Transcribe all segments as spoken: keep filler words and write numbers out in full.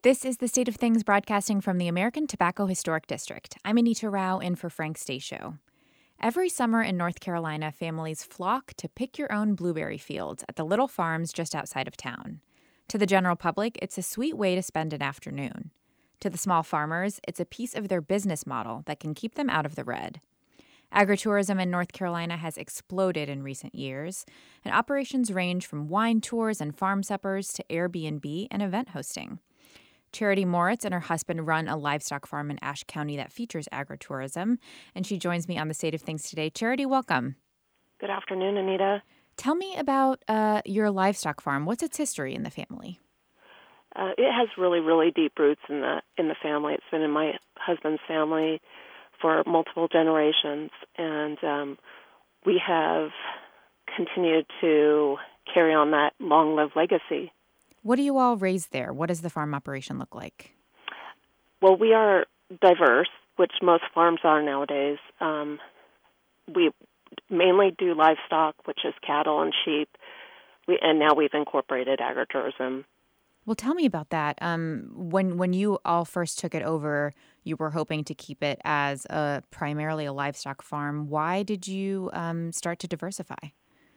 This is The State of Things broadcasting from the American Tobacco Historic District. I'm Anita Rao in for Frank Stasio. Every summer in North Carolina, families flock to pick your own blueberry fields at the little farms just outside of town. To the general public, it's a sweet way to spend an afternoon. To the small farmers, it's a piece of their business model that can keep them out of the red. Agritourism in North Carolina has exploded in recent years, and operations range from wine tours and farm suppers to Airbnb and event hosting. Charity Moritz and her husband run a livestock farm in Ashe County that features agritourism, and she joins me on The State of Things today. Charity, welcome. Good afternoon, Anita. Tell me about uh, your livestock farm. What's its history in the family? Uh, it has really, really deep roots in the in the family. It's been in my husband's family for multiple generations, and um, we have continued to carry on that long-lived legacy. What do you all raise there? What does the farm operation look like? Well, we are diverse, which most farms are nowadays. Um, we mainly do livestock, which is cattle and sheep, we, and now we've incorporated agritourism. Well, tell me about that. Um, when when you all first took it over, you were hoping to keep it as a primarily a livestock farm. Why did you um, start to diversify?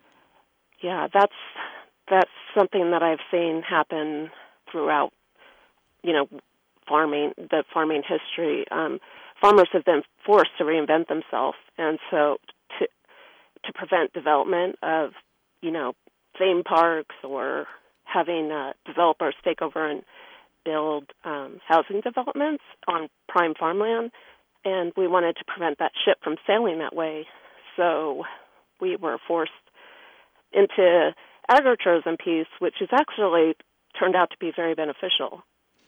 Yeah, that's that's something that I've seen happen throughout, you know, farming, the farming history. Um, farmers have been forced to reinvent themselves, and so to to prevent development of, you know, theme parks or having uh, developers take over and build um, housing developments on prime farmland, and we wanted to prevent that ship from sailing that way. So we were forced into agritourism piece, which has actually turned out to be very beneficial.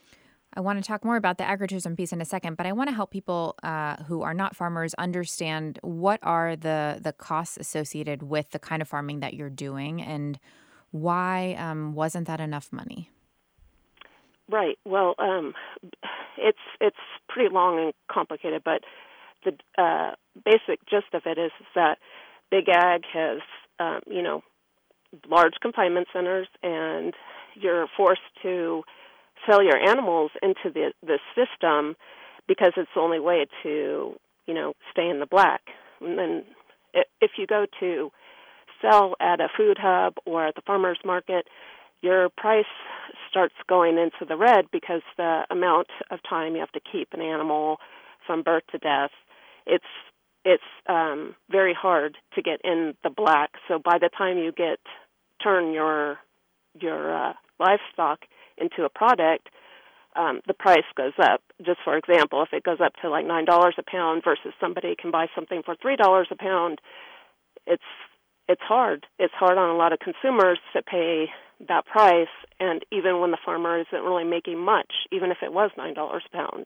I want to talk more about the agritourism piece in a second, but I want to help people uh, who are not farmers understand what are the, the costs associated with the kind of farming that you're doing, and why um, wasn't that enough money? Right. Well, um, it's it's pretty long and complicated, but the uh, basic gist of it is that Big Ag has, um, you know, large confinement centers, and you're forced to sell your animals into the the system because it's the only way to, you know, stay in the black. And then if you go to sell at a food hub or at the farmer's market, your price starts going into the red because the amount of time you have to keep an animal from birth to death, it's it's um, very hard to get in the black. So by the time you get turn your your uh, livestock into a product, um, the price goes up. Just for example, if it goes up to like nine dollars a pound versus somebody can buy something for three dollars a pound, it's it's hard. It's hard on a lot of consumers to pay that price, and even when the farmer isn't really making much, even if it was nine dollars a pound.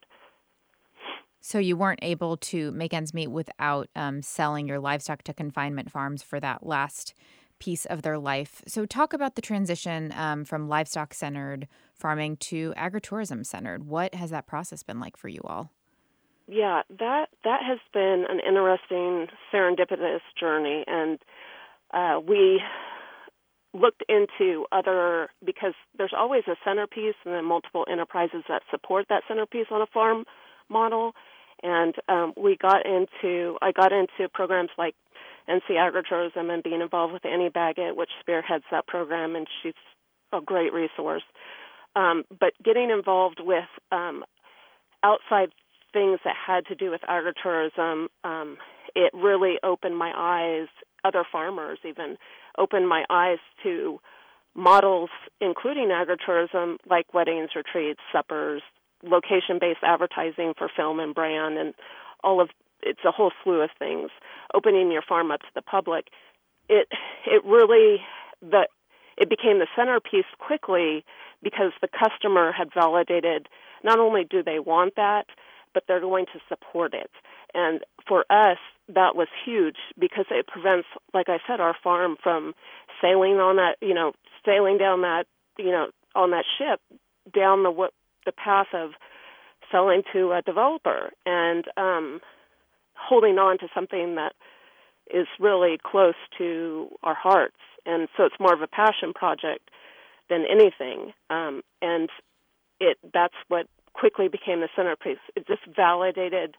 So you weren't able to make ends meet without um, selling your livestock to confinement farms for that last piece of their life. So talk about the transition um, from livestock-centered farming to agritourism-centered. What has that process been like for you all? Yeah, that that has been an interesting serendipitous journey, and uh, we looked into other, because there's always a centerpiece and then multiple enterprises that support that centerpiece on a farm model, and um, we got into, I got into programs like N C Agritourism and being involved with Annie Baggett, which spearheads that program, and she's a great resource. Um, but getting involved with um, outside things that had to do with agritourism, um, it really opened my eyes, other farmers even, opened my eyes to models, including agritourism, like weddings, retreats, suppers, location-based advertising for film and brand, and all of, it's a whole slew of things, opening your farm up to the public. It it really, the it became the centerpiece quickly because the customer had validated not only do they want that, but they're going to support it. And for us, that was huge because it prevents, like I said, our farm from sailing on that, you know, sailing down that, you know, on that ship down the what the path of selling to a developer and um, holding on to something that is really close to our hearts. And so it's more of a passion project than anything. Um, and it that's what quickly became the centerpiece. It just validated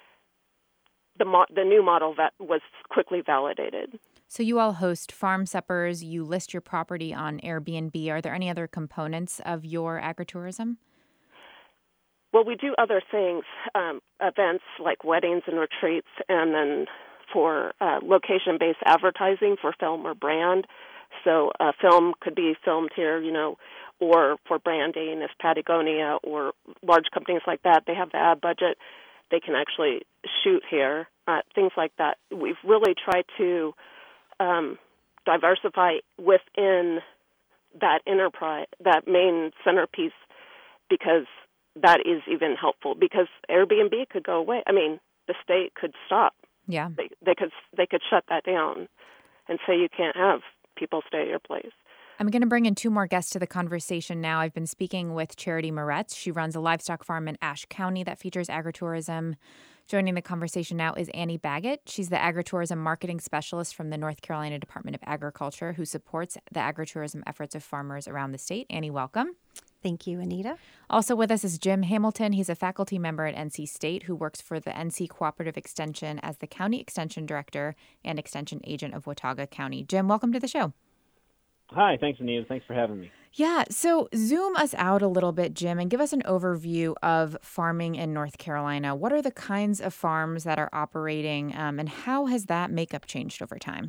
the mo- the new model that was quickly validated. So you all host farm suppers. You list your property on Airbnb. Are there any other components of your agritourism? Well, we do other things, um, events like weddings and retreats, and then for uh, location-based advertising for film or brand. So a film could be filmed here, you know, or for branding, if Patagonia or large companies like that, they have the ad budget, they can actually shoot here, uh, things like that. We've really tried to um, diversify within that enterprise, that main centerpiece, because that is even helpful, because Airbnb could go away. I mean, the state could stop. Yeah. They, they could they could shut that down and say you can't have people stay at your place. I'm going to bring in two more guests to the conversation now. I've been speaking with Charity Moretz. She runs a livestock farm in Ashe County that features agritourism. Joining the conversation now is Annie Baggett. She's the agritourism marketing specialist from the North Carolina Department of Agriculture who supports the agritourism efforts of farmers around the state. Annie, welcome. Thank you, Anita. Also with us is Jim Hamilton. He's a faculty member at N C State who works for the N C Cooperative Extension as the County Extension Director and Extension Agent of Watauga County. Jim, welcome to the show. Hi, thanks, Anita. Thanks for having me. Yeah, so zoom us out a little bit, Jim, and give us an overview of farming in North Carolina. What are the kinds of farms that are operating, um, and how has that makeup changed over time?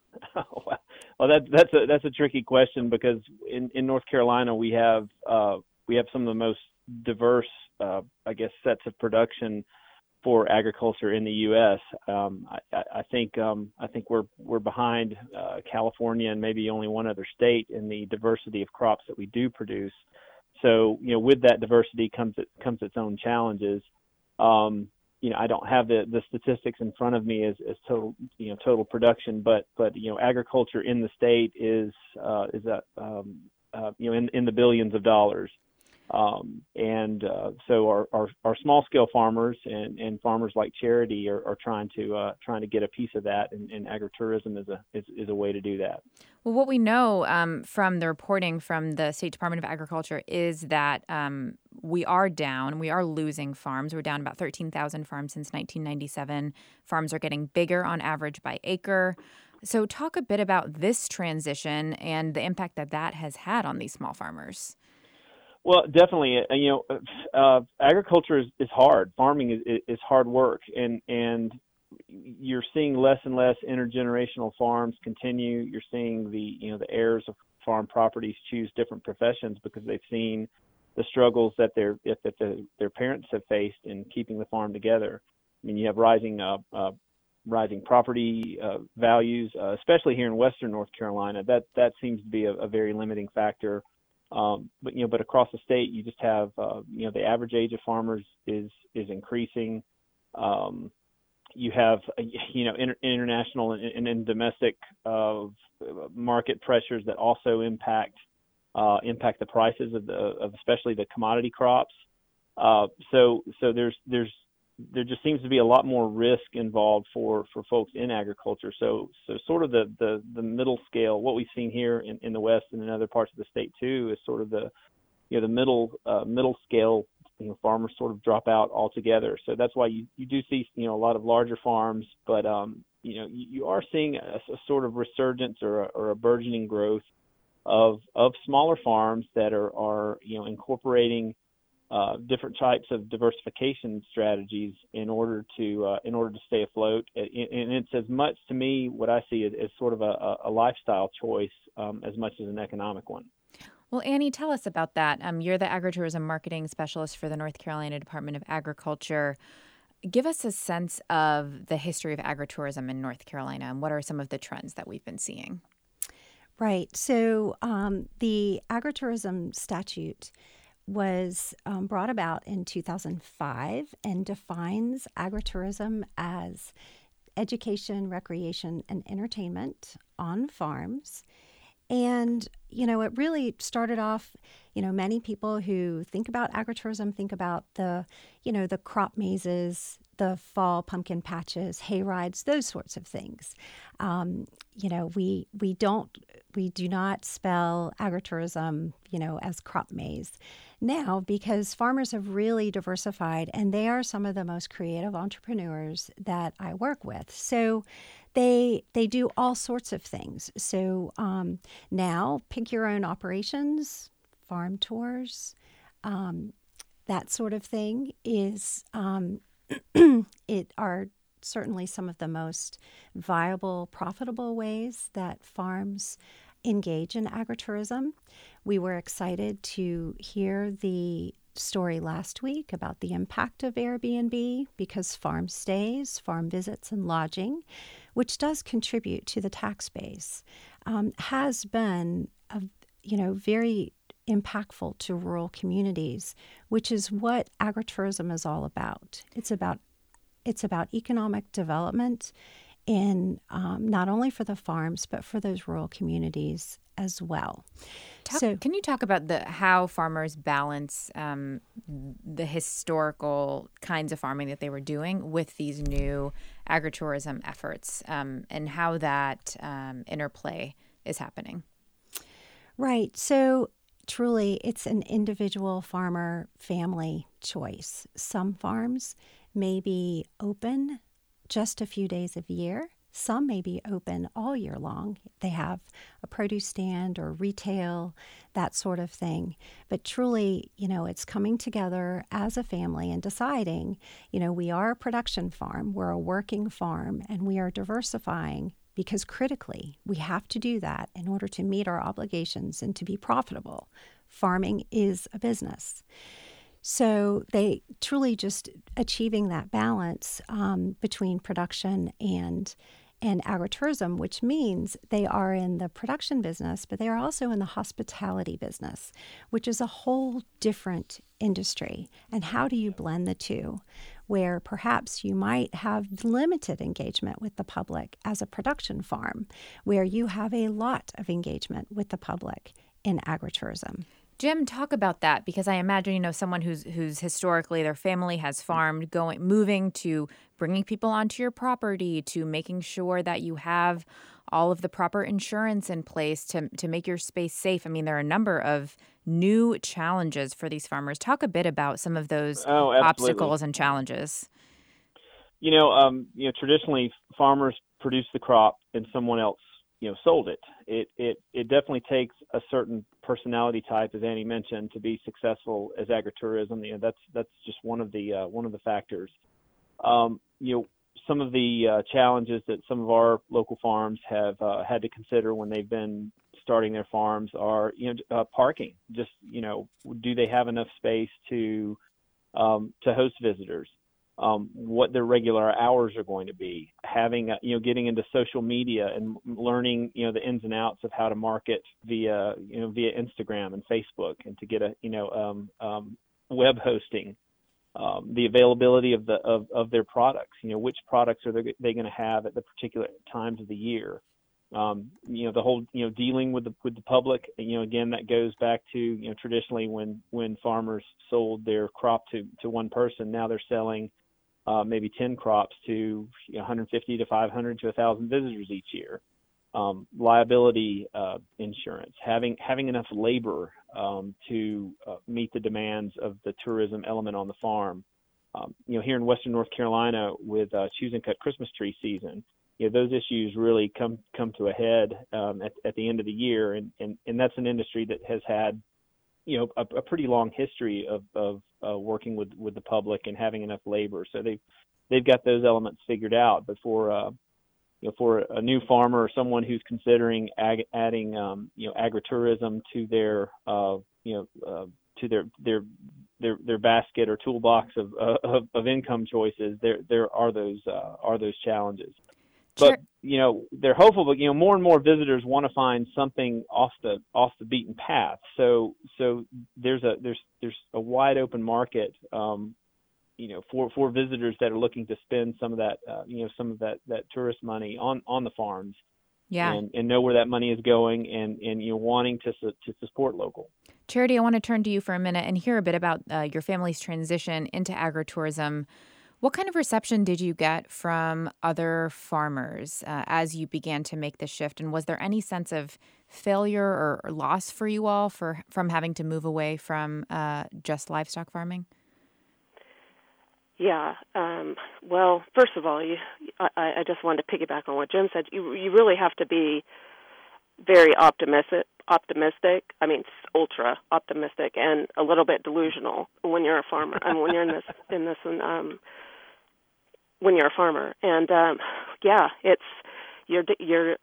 Well, that, that's a that's a tricky question, because in, in North Carolina we have uh, we have some of the most diverse, uh, I guess, sets of production for agriculture in the U S. Um, I, I think um, I think we're we're behind uh, California and maybe only one other state in the diversity of crops that we do produce. So, you know, with that diversity comes it comes its own challenges. Um, you know, I don't have the, the statistics in front of me as, as total you know total production, but but you know, agriculture in the state is uh, is a um, uh, you know in, in the billions of dollars. Um, and uh, so our, our, our small scale farmers and, and farmers like Charity are, are trying to uh, trying to get a piece of that, and, and agritourism is a is, is a way to do that. Well, what we know um, from the reporting from the State Department of Agriculture is that um, we are down, we are losing farms. We're down about thirteen thousand farms since nineteen ninety-seven. Farms are getting bigger on average by acre. So talk a bit about this transition and the impact that that has had on these small farmers. Well, definitely. Uh, you know, uh, agriculture is, is hard. Farming is, is hard work, and and you're seeing less and less intergenerational farms continue. You're seeing the you know the heirs of farm properties choose different professions because they've seen the struggles that their that the, their parents have faced in keeping the farm together. I mean, you have rising uh, uh, rising property uh, values, uh, especially here in Western North Carolina. That that seems to be a, a very limiting factor. Um, but, you know, but across the state, you just have, uh, you know, the average age of farmers is, is increasing. Um, you have, you know, inter- international and, and, and domestic uh, market pressures that also impact, uh, impact the prices of the, of especially the commodity crops. Uh, so, so there's, there's, there just seems to be a lot more risk involved for, for folks in agriculture. So, so sort of the, the, the middle scale, what we've seen here in, in the West and in other parts of the state too, is sort of the, you know, the middle, uh, middle scale, you know, farmers sort of drop out altogether. So that's why you, you do see, you know, a lot of larger farms, but, um, you know, you, you are seeing a, a sort of resurgence or a, or a burgeoning growth of, of smaller farms that are, are, you know, incorporating Uh, different types of diversification strategies in order to uh, in order to stay afloat, and it's as much to me what I see as, as sort of a, a lifestyle choice um, as much as an economic one. Well, Annie, tell us about that. Um, you're the agritourism marketing specialist for the North Carolina Department of Agriculture. Give us a sense of the history of agritourism in North Carolina, and what are some of the trends that we've been seeing? Right. So um, the agritourism statute was um, brought about in two thousand five and defines agritourism as education, recreation, and entertainment on farms. And, you know, it really started off, you know, many people who think about agritourism think about the, you know, the crop mazes, the fall pumpkin patches, hay rides, those sorts of things. Um, you know, we we don't we do not spell agritourism, you know, as crop maze. now because farmers have really diversified, and they are some of the most creative entrepreneurs that I work with. So they they do all sorts of things. So um, now pick your own operations, farm tours, um, that sort of thing is um, it are certainly some of the most viable, profitable ways that farms engage in agritourism. We were excited to hear the story last week about the impact of Airbnb because farm stays, farm visits, and lodging, which does contribute to the tax base, um, has been a, you know, very impactful to rural communities, which is what agritourism is all about. It's about it's about economic development in um, not only for the farms but for those rural communities as well. Talk, so, can you talk about the how farmers balance um, the historical kinds of farming that they were doing with these new agritourism efforts, um, and how that um, interplay is happening? Right. So truly, it's an individual farmer family choice. Some farms may be open just a few days of year. Some may be open all year long. They have a produce stand or retail, that sort of thing. But truly, you know, it's coming together as a family and deciding, you know, we are a production farm, we're a working farm, and we are diversifying because critically, we have to do that in order to meet our obligations and to be profitable. Farming is a business. So they truly just achieving that balance um, between production and and agritourism, which means they are in the production business, but they are also in the hospitality business, which is a whole different industry. And how do you blend the two, where perhaps you might have limited engagement with the public as a production farm, where you have a lot of engagement with the public in agritourism? Jim, talk about that, because I imagine, you know, someone who's who's historically their family has farmed, going moving to bringing people onto your property, to making sure that you have all of the proper insurance in place to to make your space safe. I mean, there are a number of new challenges for these farmers. Talk a bit about some of those oh, obstacles and challenges. You know, um, you know, traditionally farmers produce the crop and someone else, you know, sold it. It it it definitely takes a certain personality type, as Annie mentioned, to be successful as agritourism. You know, that's that's just one of the uh, one of the factors. Um, you know, some of the uh, challenges that some of our local farms have uh, had to consider when they've been starting their farms are, you know, uh, parking. Just, you know, do they have enough space to um, to host visitors? Um, what their regular hours are going to be, having, uh, you know, getting into social media and learning, you know, the ins and outs of how to market via, you know, via Instagram and Facebook, and to get a, you know, um, um, web hosting, um, the availability of the, of, of their products, you know, which products are they, they going to have at the particular times of the year. Um, you know, the whole, you know, dealing with the, with the public, you know, again, that goes back to, you know, traditionally when, when farmers sold their crop to, to one person, now they're selling Uh, maybe ten crops to, you know, one hundred fifty to five hundred to one thousand visitors each year. Um, liability uh, insurance, having having enough labor um, to uh, meet the demands of the tourism element on the farm. Um, you know, here in Western North Carolina with uh, choose and cut Christmas tree season, you know, those issues really come come to a head um, at, at the end of the year, and, and and that's an industry that has had, you know, a, a pretty long history of, of uh, working with, with the public and having enough labor. So they've, they've got those elements figured out. But for, uh, you know, for a new farmer or someone who's considering ag- adding, um, you know, agritourism to their, uh, you know, uh, to their, their, their, their basket or toolbox of, uh, of, of income choices, there, there are those, uh, are those challenges. But, Sure. you know, they're hopeful, but, you know, more and more visitors want to find something off the off the beaten path. So so there's a there's there's a wide open market, um, you know, for, for visitors that are looking to spend some of that, uh, you know, some of that, that tourist money on, on the farms. Yeah. And, and know where that money is going, and, and you know, wanting to su- to support local. Charity, I want to turn to you for a minute and hear a bit about uh, your family's transition into agritourism. What kind of reception did you get from other farmers uh, as you began to make the shift? And was there any sense of failure or, or loss for you all for from having to move away from uh, just livestock farming? Yeah. Um, well, first of all, you, I, I just wanted to piggyback on what Jim said. You, you really have to be very optimistic. Optimistic. I mean, ultra optimistic, and a little bit delusional when you're a farmer. and when you're in this, in this, um, when you're a farmer, and um, yeah, it's you're you're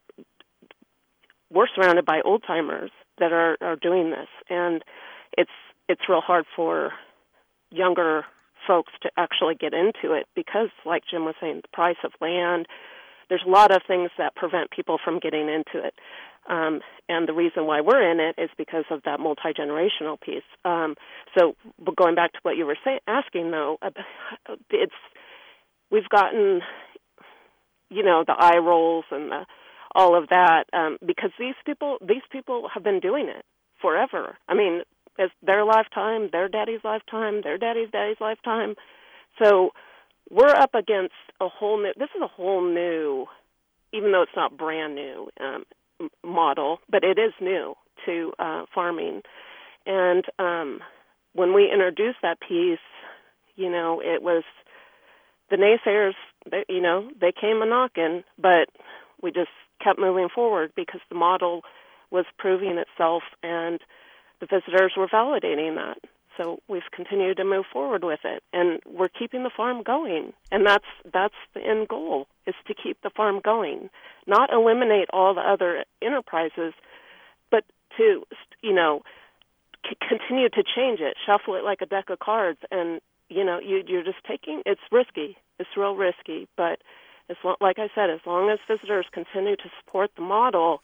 we're surrounded by old timers that are, are doing this, and it's it's real hard for younger folks to actually get into it because, like Jim was saying, the price of land. There's a lot of things that prevent people from getting into it. Um, and the reason why we're in it is because of that multi-generational piece. Um, so but going back to what you were say, asking, though, it's we've gotten, you know, the eye rolls and the, all of that um, because these people these people have been doing it forever. I mean, it's their lifetime, their daddy's lifetime, their daddy's daddy's lifetime. So we're up against a whole new, this is a whole new, even though it's not brand new, um, model, but it is new to uh, farming. And um, when we introduced that piece, you know, it was the naysayers, they, you know, they came a knocking, but we just kept moving forward because the model was proving itself and the visitors were validating that. So we've continued to move forward with it, and we're keeping the farm going. And that's that's the end goal, is to keep the farm going, not eliminate all the other enterprises, but to, you know, c- continue to change it, shuffle it like a deck of cards. And, you know, you, you're just taking, it's risky. It's real risky. But as lo- like I said, as long as visitors continue to support the model,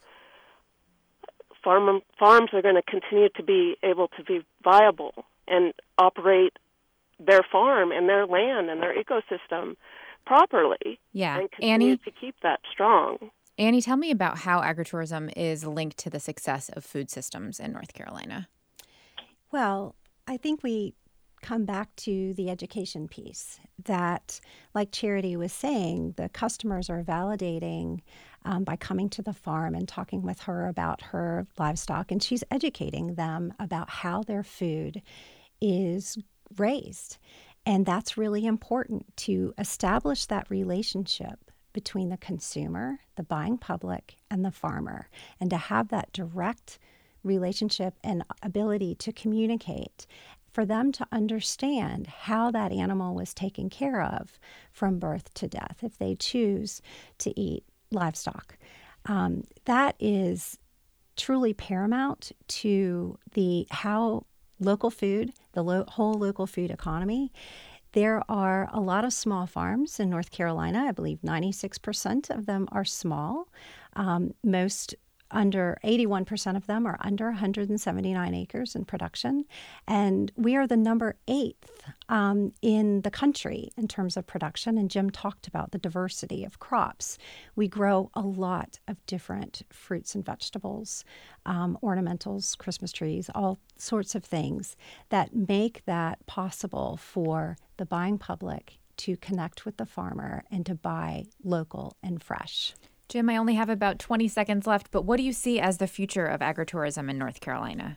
farm, farms are going to continue to be able to be viable and operate their farm and their land and their ecosystem properly. Yeah. And continue Annie, to keep that strong. Annie, tell me about how agritourism is linked to the success of food systems in North Carolina. Well, I think we come back to the education piece that, like Charity was saying, the customers are validating um, by coming to the farm and talking with her about her livestock, and she's educating them about how their food is raised. And that's really important to establish that relationship between the consumer, the buying public, and the farmer, and to have that direct relationship and ability to communicate for them to understand how that animal was taken care of from birth to death if they choose to eat livestock. Um, that is truly paramount to the how local food, the lo- whole local food economy. There are a lot of small farms in North Carolina. I believe ninety-six percent of them are small. Um, most under eighty-one percent of them are under one hundred seventy-nine acres in production. And we are the number eighth um, in the country in terms of production. And Jim talked about the diversity of crops. We grow a lot of different fruits and vegetables, um, ornamentals, Christmas trees, all sorts of things that make that possible for the buying public to connect with the farmer and to buy local and fresh. Jim, I only have about twenty seconds left, but what do you see as the future of agritourism in North Carolina?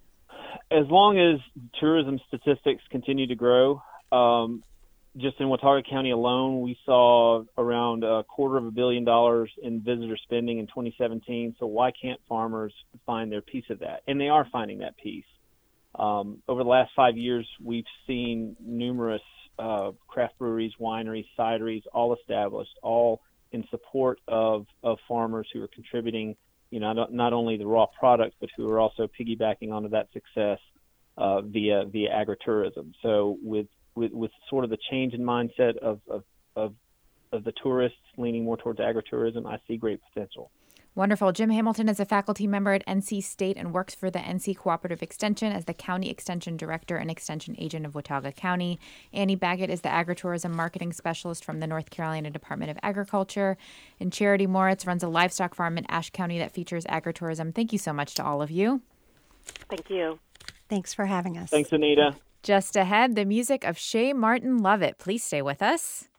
As long as tourism statistics continue to grow, um, just in Watauga County alone, we saw around a quarter of a billion dollars in visitor spending in twenty seventeen. So why can't farmers find their piece of that? And they are finding that piece. Um, over the last five years, we've seen numerous uh, craft breweries, wineries, cideries, all established, all in support of, of farmers who are contributing, you know, not, not only the raw product, but who are also piggybacking onto that success uh, via via agritourism. So with, with with sort of the change in mindset of of, of of the tourists leaning more towards agritourism, I see great potential. Wonderful. Jim Hamilton is a faculty member at N C State and works for the N C Cooperative Extension as the County Extension Director and Extension Agent of Watauga County. Annie Baggett is the Agritourism Marketing Specialist from the North Carolina Department of Agriculture. And Charity Moritz runs a livestock farm in Ashe County that features agritourism. Thank you so much to all of you. Thank you. Thanks for having us. Thanks, Anita. Just ahead, the music of Shay Martin Lovett. Please stay with us.